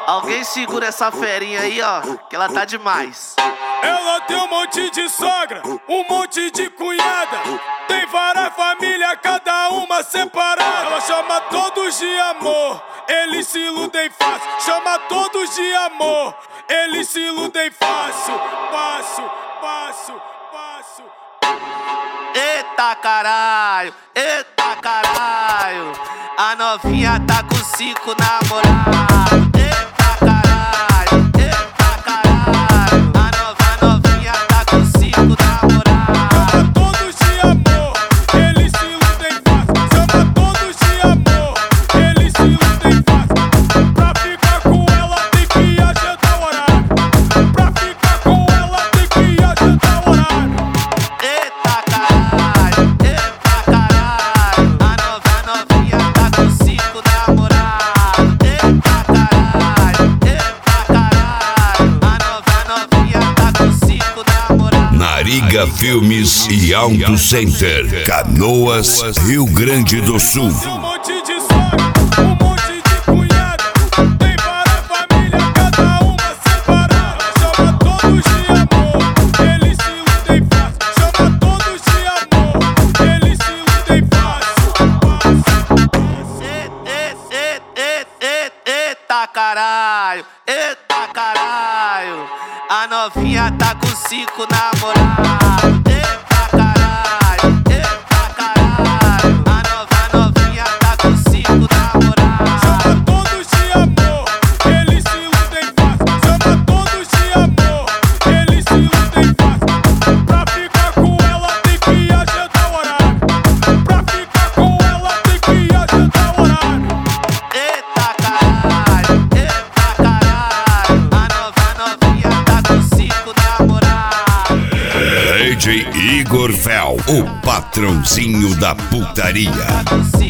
Alguém segura essa ferinha aí, ó, que ela tá demais. Ela tem um monte de sogra, um monte de cunhada. Tem várias famílias, cada uma separada. Ela chama todos de amor, eles se iludem fácil. Chama todos de amor, eles se iludem fácil. Passo, passo, passo. Eita caralho, eita caralho. A novinha tá com 5 namorados. Eita caralho, eita caralho. A novinha tá com 5 namorados. Chama todos de amor, eles se iludem fácil. Chama todos de amor, eles se iludem fácil. Pra ficar com ela tem que agendar horário. Pra ficar com ela tem que agendar horário. Eita caralho, eita caralho. A novinha tá com 5 namorados. Eita caralho, eita caralho. A novinha tá com 5 namorados. Nariga Filmes e Auto Center, Canoas, Rio Grande do Sul. Um monte de sogra, um monte de cunhada. Tem várias famílias, cada uma separada. Chama todos de amor, eles se iludem fácil. Chama todos de amor, eles se iludem fácil. Eita caralho, eita caralho. A novinha tá com 5 namorados. Eita caralho, eita caralho. A novinha tá com 5 namorados. Chama todos de amor, eles se iludem fácil. Chama todos de amor, eles se iludem fácil. Pra ficar com ela tem que agendar horário. Pra ficar com ela tem que agendar horário. Eita caralho, eita caralho. A novinha tá com 5 namorados. DJ Igor Fel, o patrãozinho da putaria. Tá com 5